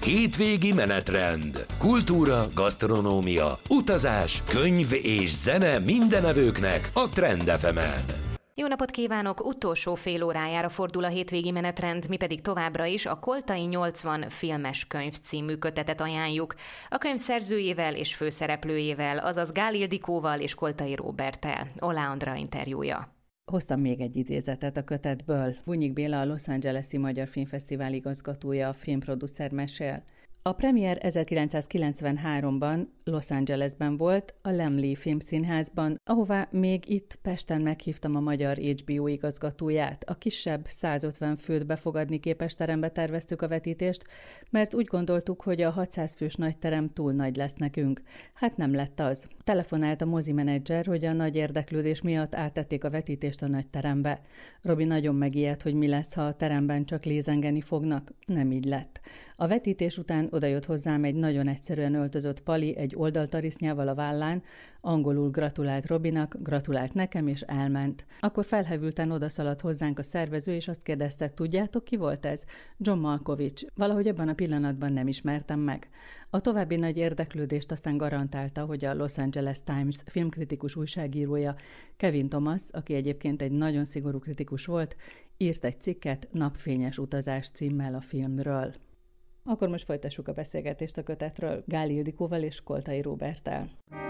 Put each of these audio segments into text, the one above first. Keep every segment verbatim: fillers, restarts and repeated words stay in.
Hétvégi menetrend. Kultúra, gasztronómia, utazás, könyv és zene mindenevőknek a Trend ef emen. Jó napot kívánok! Utolsó fél órájára fordul a hétvégi menetrend, mi pedig továbbra is a Koltai nyolcvan filmes könyv című kötetet ajánljuk. A könyv szerzőjével és főszereplőjével, azaz Gál Ildikóval és Koltai Róberttel. Oláh Andrea interjúja. Hoztam még egy idézetet a kötetből. Bunyik Béla, a Los Angeles-i Magyar Filmfesztivál igazgatója, a filmproducer mesél. A premier ezerkilencszázkilencvenháromban Los Angelesben volt, a Laemmle Filmszínházban, ahová még itt Pesten meghívtam a magyar há bé o igazgatóját. A kisebb, százötven főt befogadni képes terembe terveztük a vetítést, mert úgy gondoltuk, hogy a hatszáz fős nagy terem túl nagy lesz nekünk. Hát nem lett az. Telefonált a mozimenedzser, hogy a nagy érdeklődés miatt áttették a vetítést a nagy terembe. Robi nagyon megijedt, hogy mi lesz, ha a teremben csak lézengeni fognak. Nem így lett. A vetítés után odajött hozzám egy nagyon egyszerűen öltözött pali, egy oldaltarisznyával a vállán, angolul gratulált Robinak, gratulált nekem, és elment. Akkor felhevülten odaszaladt hozzánk a szervező, és azt kérdezte, tudjátok, ki volt ez? John Malkovich. Valahogy abban a pillanatban nem ismertem meg. A további nagy érdeklődést aztán garantálta, hogy a Los Angeles Times filmkritikus újságírója Kevin Thomas, aki egyébként egy nagyon szigorú kritikus volt, írt egy cikket Napfényes utazás címmel a filmről. Akkor most folytassuk a beszélgetést a kötetről Gál Ildikóval és Koltai Róberttel.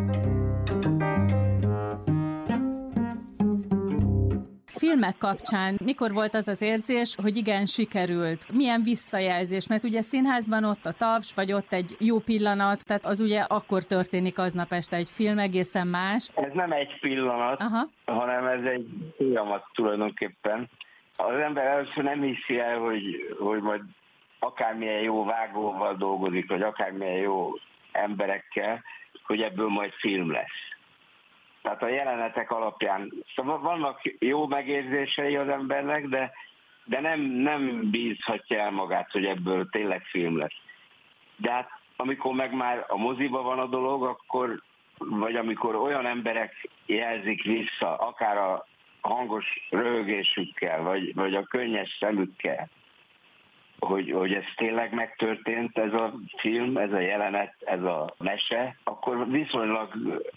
Filmek kapcsán mikor volt az az érzés, hogy igen, sikerült? Milyen visszajelzés? Mert ugye színházban ott a taps, vagy ott egy jó pillanat, tehát az ugye akkor történik aznap este, egy film egészen más. Ez nem egy pillanat, Aha. hanem ez egy folyamat tulajdonképpen. Az ember először nem hiszi el, hogy, hogy majd akármilyen jó vágóval dolgozik, vagy akármilyen jó emberekkel, hogy ebből majd film lesz. Tehát a jelenetek alapján, szóval vannak jó megérzései az embernek, de, de nem, nem bízhatja el magát, hogy ebből tényleg film lesz. De hát amikor meg már a moziba van a dolog, akkor, vagy amikor olyan emberek jelzik vissza, akár a hangos röhögésükkel, vagy, vagy a könnyes szemükkel, Hogy, hogy ez tényleg megtörtént, ez a film, ez a jelenet, ez a mese, akkor viszonylag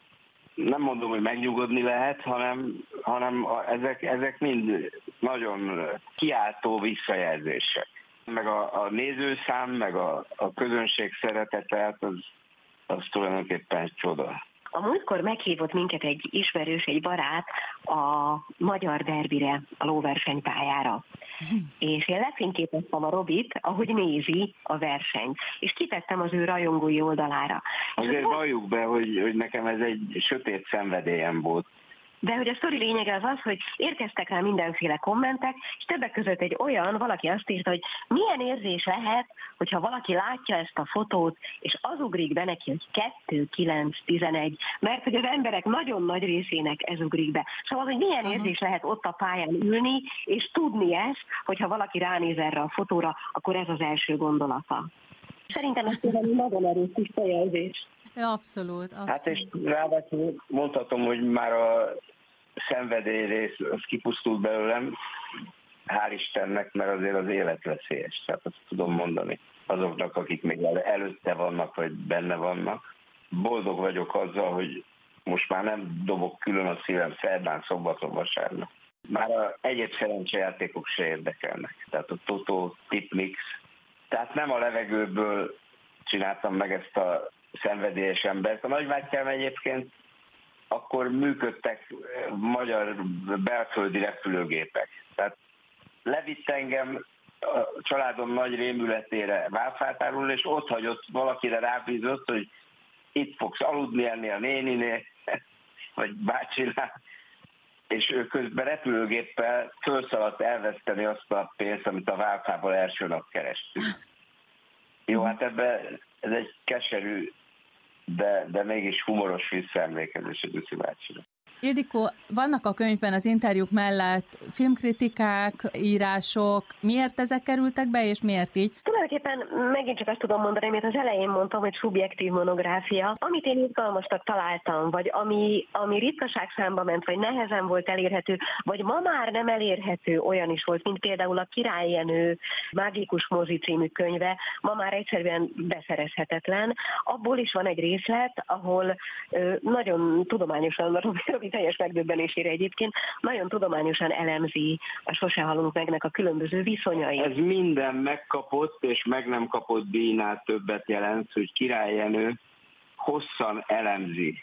nem mondom, hogy megnyugodni lehet, hanem, hanem a, ezek, ezek mind nagyon kiáltó visszajelzések. Meg a, a nézőszám, meg a, a közönség szeretete, az, az tulajdonképpen egy csoda. A múltkor meghívott minket egy ismerős, egy barát a magyar derbire, a lóversenypályára. És én lefényképeztem a Robit, ahogy nézi a versenyt, és kitettem az ő rajongói oldalára. Azért valljuk be, hogy, hogy nekem ez egy sötét szenvedélyem volt. De hogy a sztori lényege az az, hogy érkeztek rá mindenféle kommentek, és többek között egy olyan, valaki azt írta, hogy milyen érzés lehet, hogyha valaki látja ezt a fotót, és az ugrik be neki, hogy kettő kilenc tizenegy, mert hogy az emberek nagyon nagy részének ez ugrik be. Szóval, hogy milyen érzés lehet ott a pályán ülni, és tudni ezt, hogyha valaki ránéz erre a fotóra, akkor ez az első gondolata. Szerintem ez tényleg nagyon erős visszajelzés. Abszolút, abszolút. Hát és ráadásul mondhatom, hogy már a szenvedély rész az kipusztult belőlem, hál' Istennek, mert azért az élet veszélyes. Tehát azt tudom mondani azoknak, akik még előtte vannak, vagy benne vannak. Boldog vagyok azzal, hogy most már nem dobok külön a szívem szerdán, szombaton, vasárnap. Már a egyéb szerencsejátékok se érdekelnek. Tehát a Toto, Tipmix. Tehát nem a levegőből csináltam meg ezt a szenvedélyes embert. A Nagyvártyám egyébként akkor működtek magyar belföldi repülőgépek. Tehát levitt engem a családom nagy rémületére Válfátáról, és ott hagyott, valakire rábízott, hogy itt fogsz aludni ennél a néninél, vagy bácsinál, és ő közben repülőgéppel fölszaladt elveszteni azt a pénzt, amit a Válfából első nap kerestünk. Jó, hát ebben ez egy keserű, de, de mégis humoros visszaemlékezés a Duszi bácsira. Ildikó, vannak a könyvben az interjúk mellett filmkritikák, írások. Miért ezek kerültek be, és miért így? Tulajdonképpen megint csak azt tudom mondani, amit az elején mondtam, hogy szubjektív monográfia. Amit én izgalmasnak találtam, vagy ami, ami ritkaságszámba ment, vagy nehezen volt elérhető, vagy ma már nem elérhető, olyan is volt, mint például a Király Jenő Mágikus mozi című könyve, ma már egyszerűen beszerezhetetlen. Abból is van egy részlet, ahol ö, nagyon tudományosan, Robi teljes megdöbbenésére egyébként, nagyon tudományosan elemzi a Sose halunk megnek a különböző viszonyait. Ez minden megkapott és meg nem kapott díjnál többet jelent, hogy Király Jenő hosszan elemzi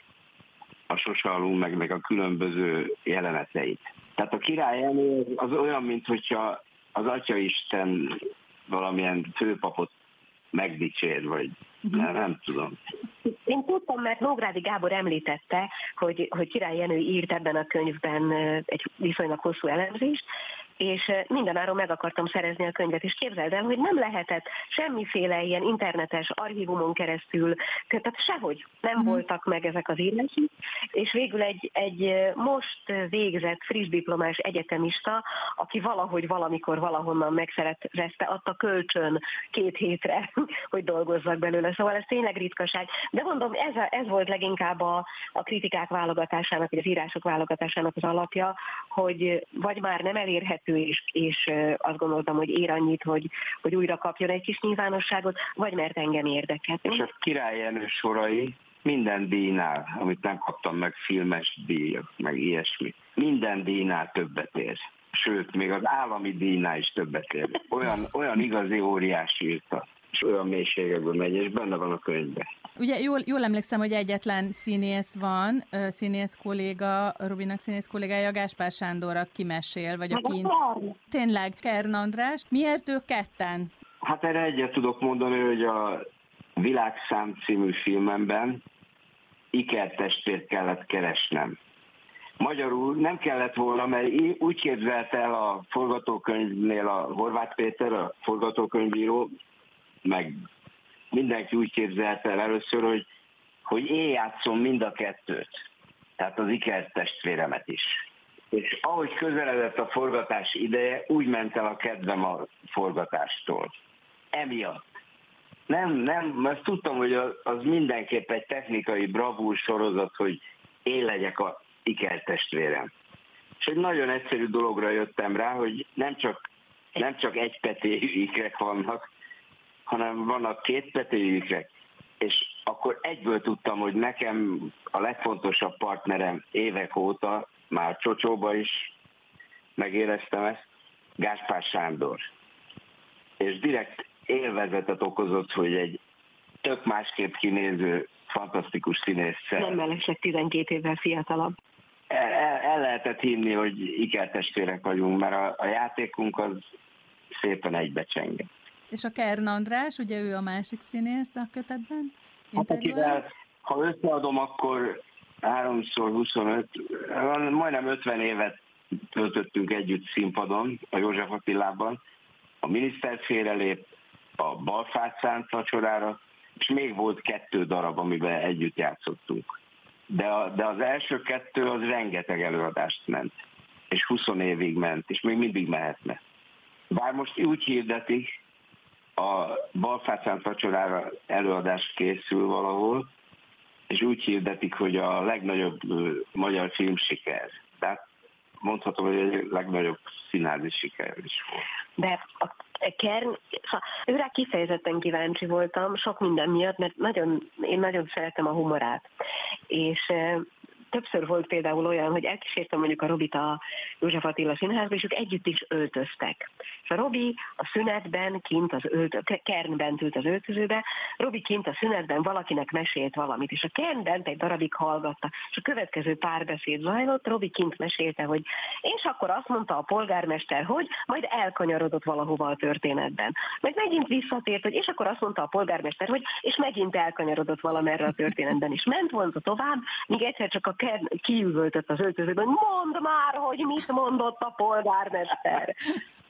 a Sose halunk megnek a különböző jeleneteit. Tehát a Király Jenő az olyan, mintha az Atyaisten valamilyen főpapot megdicsér, vagy uh-huh. nem, nem tudom. Én tudtam, mert Nógrádi Gábor említette, hogy, hogy Király Jenő írt ebben a könyvben egy viszonylag hosszú elemzést, és mindenáron meg akartam szerezni a könyvet, és képzeld el, hogy nem lehetett semmiféle ilyen internetes archívumon keresztül, tehát sehogy nem uh-huh. voltak meg ezek az írások, és végül egy, egy most végzett friss diplomás egyetemista, aki valahogy valamikor valahonnan megszerezte, adta kölcsön két hétre, hogy dolgozzak belőle, szóval ez tényleg ritkaság. De mondom, ez, a, ez volt leginkább a, a kritikák válogatásának, vagy az írások válogatásának az alapja, hogy vagy már nem elérhető, és, és azt gondoltam, hogy ér annyit, hogy, hogy újra kapjon egy kis nyilvánosságot, vagy mert engem érdekel. És a Király Jenő sorai minden díjnál, amit nem kaptam meg, filmes díjak, meg ilyesmi, minden díjnál többet ér. Sőt, még az állami díjnál is többet ér. Olyan, olyan igazi óriás írta, és olyan mélységekből megy, és benne van a könyvben. Ugye jól, jól emlékszem, hogy egyetlen színész van, színész kolléga, Robinak színész kollégája, Gáspár Sándor, aki mesél, vagy aki... Tényleg, Kern András. Miért ők ketten? Hát erre egyet tudok mondani, hogy a Világszám című filmemben ikertestvért kellett keresnem. Magyarul nem kellett volna, mert úgy képzelt el a forgatókönyvnél a Horváth Péter, a forgatókönyvíró, meg mindenki úgy képzelte el először, hogy, hogy én játszom mind a kettőt, tehát az ikertestvéremet is. És ahogy közeledett a forgatás ideje, úgy ment el a kedvem a forgatástól. Emiatt. Nem, nem, mert tudtam, hogy az mindenképp egy technikai bravúr sorozat, hogy én legyek a ikertestvérem. És egy nagyon egyszerű dologra jöttem rá, hogy nem csak, nem csak egy petélyű ikrek vannak, hanem vannak két petélyű ikrek, és akkor egyből tudtam, hogy nekem a legfontosabb partnerem évek óta, már Csocsóba is megéreztem ezt, Gáspár Sándor. És direkt élvezetet okozott, hogy egy tök másképp kinéző, fantasztikus színésszel. Nem mellesleg tizenkét évvel fiatalabb. El, el, el lehetett hinni, hogy ikertestvérek vagyunk, mert a, a játékunk az szépen egybecsengett. És a Kern András, ugye ő a másik színész a kötetben? Hát akivel, ha összeadom, akkor háromszor huszonöt, majdnem ötven évet töltöttünk együtt színpadon, a József Attilában. A miniszter félrelép, a Balfácán vacsorára, és még volt kettő darab, amiben együtt játszottunk. De, a, de az első kettő az rengeteg előadást ment, és húsz évig ment, és még mindig mehetne. Bár most úgy hirdetik, a Balfácán vacsorára előadás készül valahol, és úgy hirdetik, hogy a legnagyobb magyar filmsiker. Tehát mondhatom, hogy egy legnagyobb színházi siker is volt. De a Kern, őrá kifejezetten kíváncsi voltam, sok minden miatt, mert nagyon, én nagyon szeretem a humorát. És többször volt például olyan, hogy elkísértem mondjuk a Robit a József Attila Színházba, és ők együtt is öltöztek. És a Robi a szünetben kint az öltözőben, Kernben ült az öltözőbe, Robi kint a szünetben valakinek mesélt valamit, és a Kernben egy darabig hallgatta, és a következő párbeszéd zajlott, Robi kint mesélte, hogy és akkor azt mondta a polgármester, hogy majd elkanyarodott valahova a történetben. Meg megint visszatért, hogy és akkor azt mondta a polgármester, hogy és megint elkanyarodott valamerre a történetben, és ment volna tovább, míg egyszer csak a kiüvöltött az öltözőben, hogy mondd már, hogy mit mondott a polgármester.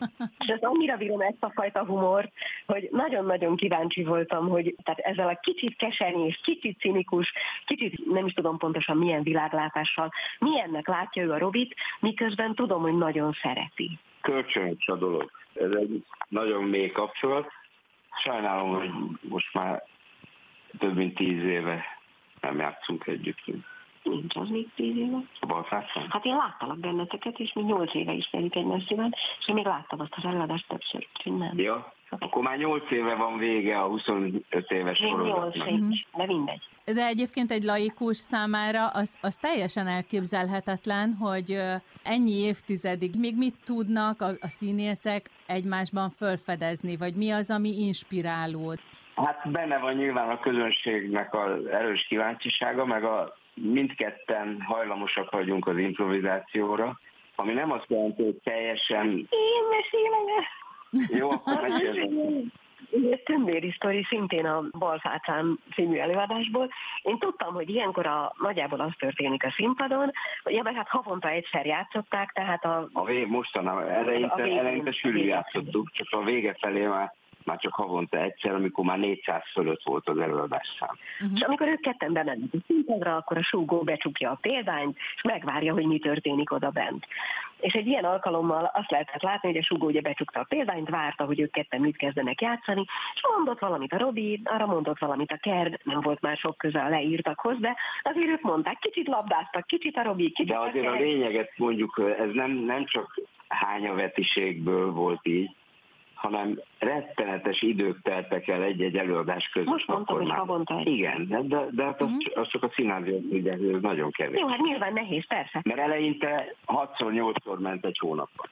És ezt annyira bírom ezt a fajta humort, hogy nagyon-nagyon kíváncsi voltam, hogy tehát ezzel a kicsit kesernyés, kicsit cinikus, kicsit nem is tudom pontosan milyen világlátással, milyennek látja ő a Robit, miközben tudom, hogy nagyon szereti. Kölcsönös a dolog. Ez egy nagyon mély kapcsolat. Sajnálom, hogy most már több mint tíz éve nem játszunk együtt. Nincs az még tíz éve. A Balfászán? Hát én láttalak benneteket, és még nyolc éve ismerjük egymást szíván, és én még láttam azt az előadást többször, úgyhogy nem. Ja, akkor már nyolc éve van vége a huszonöt éves sorozatnak. nyolc év, de mindegy. De egyébként egy laikus számára az, az teljesen elképzelhetetlen, hogy ennyi évtizedig még mit tudnak a, a színészek egymásban felfedezni, vagy mi az, ami inspiráló? Hát benne van nyilván a közönségnek az erős kíváncsisága, meg a mindketten hajlamosak vagyunk az improvizációra, ami nem azt jelenti, hogy teljesen... Én mesélem. Jó, akkor mesélem. Ez Tündéri sztori szintén a Balfácán című előadásból. Én tudtam, hogy ilyenkor a, nagyjából az történik a színpadon, hogy ja, hát havonta egyszer játszották, tehát a... A vég, mostanában eleinte, eleinte sűrű játszottuk, csak a vége felé már már csak havonta egyszer, amikor már négyszáz fölött volt az előadásszám. Uh-huh. És amikor ők ketten bemennek a színpadra, akkor a súgó becsukja a példányt, és megvárja, hogy mi történik oda bent. És egy ilyen alkalommal azt lehetett látni, hogy a súgó ugye becsukta a példányt, várta, hogy ők ketten mit kezdenek játszani, és mondott valamit a Robi, arra mondott valamit a Kerd, nem volt már sok köze a leírtakhoz, de azért ők mondták, kicsit labdáztak, kicsit a Robi, kicsit de a azért Kerd. A lényeget mondjuk, ez nem, nem csak hányavetiségből volt így, hanem rettenetes idők teltek el egy-egy előadás között. Most mondtam, hogy havonta egy. Igen, de, de, de hát az, uh-huh. az csak a színházban, ugye, ez nagyon kevés. Jó, hát nyilván nehéz, persze. Mert eleinte hatszor-nyolcszor ment egy hónapban.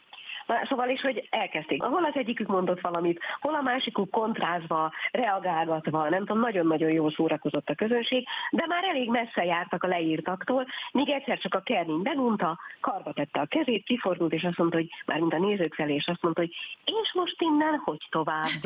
Na, szóval is, hogy elkezdték. Hol az egyikük mondott valamit, hol a másikuk kontrázva, reagálgatva, nem tudom, nagyon-nagyon jól szórakozott a közönség, de már elég messze jártak a leírtaktól, míg egyszer csak a Kernin begunta, karba tette a kezét, kifordult, és azt mondta, hogy mármint a nézők felé, és azt mondta, hogy és most innen hogy tovább?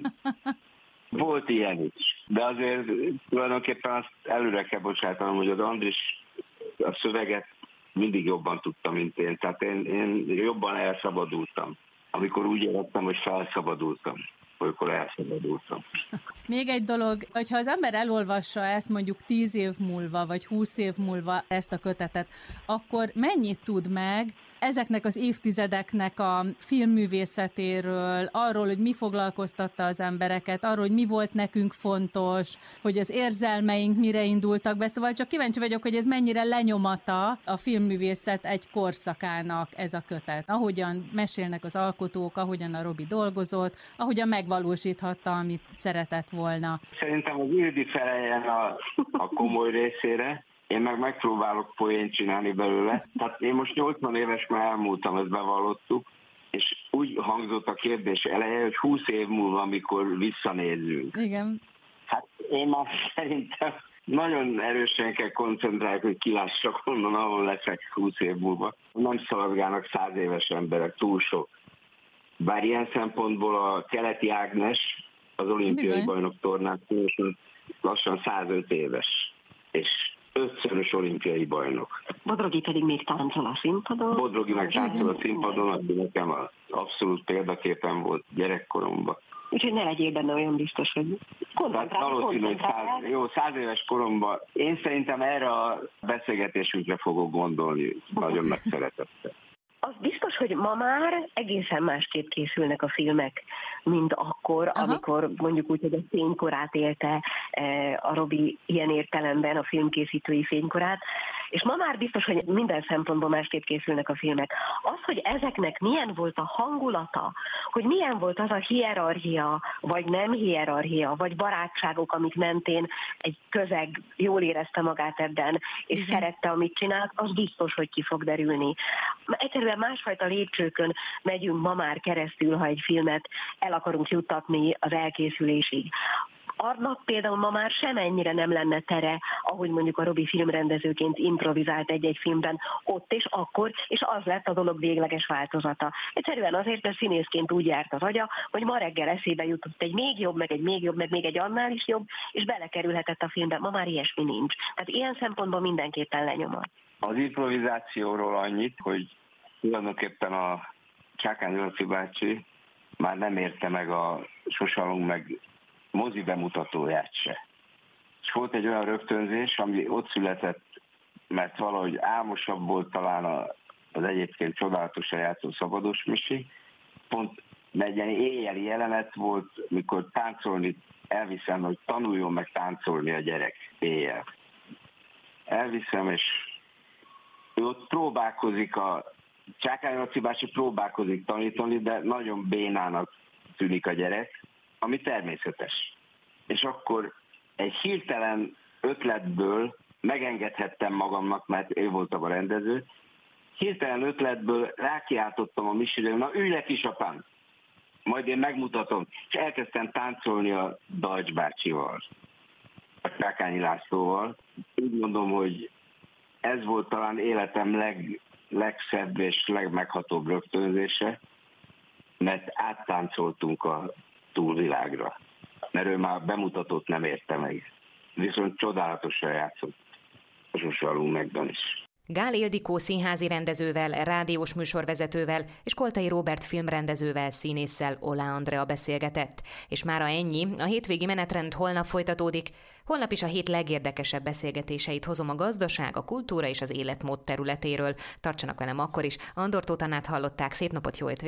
Volt ilyen is, de azért tulajdonképpen azt előre kell bocsátanom, hogy az Andris a szöveget mindig jobban tudtam, mint én. Tehát én, én jobban elszabadultam. Amikor úgy éreztem, hogy felszabadultam, akkor elszabadultam. Még egy dolog, hogyha az ember elolvassa ezt mondjuk tíz év múlva, vagy húsz év múlva ezt a kötetet, akkor mennyit tud meg ezeknek az évtizedeknek a filmművészetéről, arról, hogy mi foglalkoztatta az embereket, arról, hogy mi volt nekünk fontos, hogy az érzelmeink mire indultak be, szóval csak kíváncsi vagyok, hogy ez mennyire lenyomata a filmművészet egy korszakának ez a kötet. Ahogyan mesélnek az alkotók, ahogyan a Robi dolgozott, ahogyan megvalósíthatta, amit szeretett volna. Szerintem az Ildi feleljen a, a komoly részére, én meg megpróbálok poént csinálni belőle. Tehát én most nyolcvan éves már elmúltam, ezt bevallottuk, és úgy hangzott a kérdés eleje, hogy húsz év múlva, amikor visszanézzünk. Igen. Hát én már szerintem nagyon erősen kell koncentrálni, hogy kilássak onnan, ahol leszek húsz év múlva. Nem szaladgálnak száz éves emberek, túl sok. Bár ilyen szempontból a keleti Ágnes, az olimpiai Bizony. bajnok tornácon lassan százöt éves, és ötszörös olimpiai bajnok. Bodrogi pedig még táncol a színpadon. Bodrogi meg táncol a színpadon, aki nekem az abszolút példaképen volt gyerekkoromban. Úgyhogy ne legyél benne olyan biztos, hogy koncentrálni. Valószínű, hogy száz, jó, száz éves koromban én szerintem erre a beszélgetésünkre fogok gondolni, nagyon megszeretettel. Az biztos, hogy ma már egészen másképp készülnek a filmek, mint akkor, Aha. amikor mondjuk úgy, hogy a fénykorát élte a Robi ilyen értelemben, a filmkészítői fénykorát, és ma már biztos, hogy minden szempontból másképp készülnek a filmek. Az, hogy ezeknek milyen volt a hangulata, hogy milyen volt az a hierarchia, vagy nem hierarchia, vagy barátságok, amik mentén egy közeg jól érezte magát ebben, és Igen. szerette, amit csinált, az biztos, hogy ki fog derülni. Egyszerűen másfajta lépcsőkön megyünk ma már keresztül, ha egy filmet el akarunk juttatni az elkészülésig. Annak például ma már semennyire nem lenne tere, ahogy mondjuk a Robi filmrendezőként improvizált egy-egy filmben ott és akkor, és az lett a dolog végleges változata. Egyszerűen azért, mert színészként úgy járt az agya, hogy ma reggel eszébe jutott egy még jobb, meg egy még jobb, meg még egy annál is jobb, és belekerülhetett a filmbe. Ma már ilyesmi nincs. Tehát ilyen szempontból mindenképpen lenyomat. Az improvizációról annyit, hogy tulajdonképpen a Csákányi Laci bácsi már nem érte meg a Sosalunk meg mozi bemutatóját se. És volt egy olyan rögtönzés, ami ott született, mert valahogy álmosabb volt talán az egyébként csodálatosan játszó Szabados Misi. Pont egy ilyen éjjeli jelenet volt, mikor táncolni elviszem, hogy tanuljon meg táncolni a gyerek éjjel. Elviszem, és ő ott próbálkozik, a Csákányi Laci bácsi próbálkozik tanítani, de nagyon bénának tűnik a gyerek, ami természetes. És akkor egy hirtelen ötletből megengedhettem magamnak, mert én voltam a rendező, hirtelen ötletből rákiáltottam a Misire, na ülj le kisapám, majd én megmutatom, és elkezdtem táncolni a Dajcs bácsival, a Csákányi Lászlóval. Úgy mondom, hogy ez volt talán életem leg, legszebb és legmeghatóbb rögtönzése, mert áttáncoltunk a túlvilágra, mert ő már bemutatót nem érte meg. Viszont csodálatosan játszott a Sosalunk megben is. Gál Ildikó színházi rendezővel, rádiós műsorvezetővel és Koltai Róbert filmrendezővel, színésszel Oláh Andrea beszélgetett. És mára ennyi, a hétvégi menetrend holnap folytatódik. Holnap is a hét legérdekesebb beszélgetéseit hozom a gazdaság, a kultúra és az életmód területéről. Tartsanak velem akkor is. Andor Tóth Annát hallották, szép napot, jó hétvégét!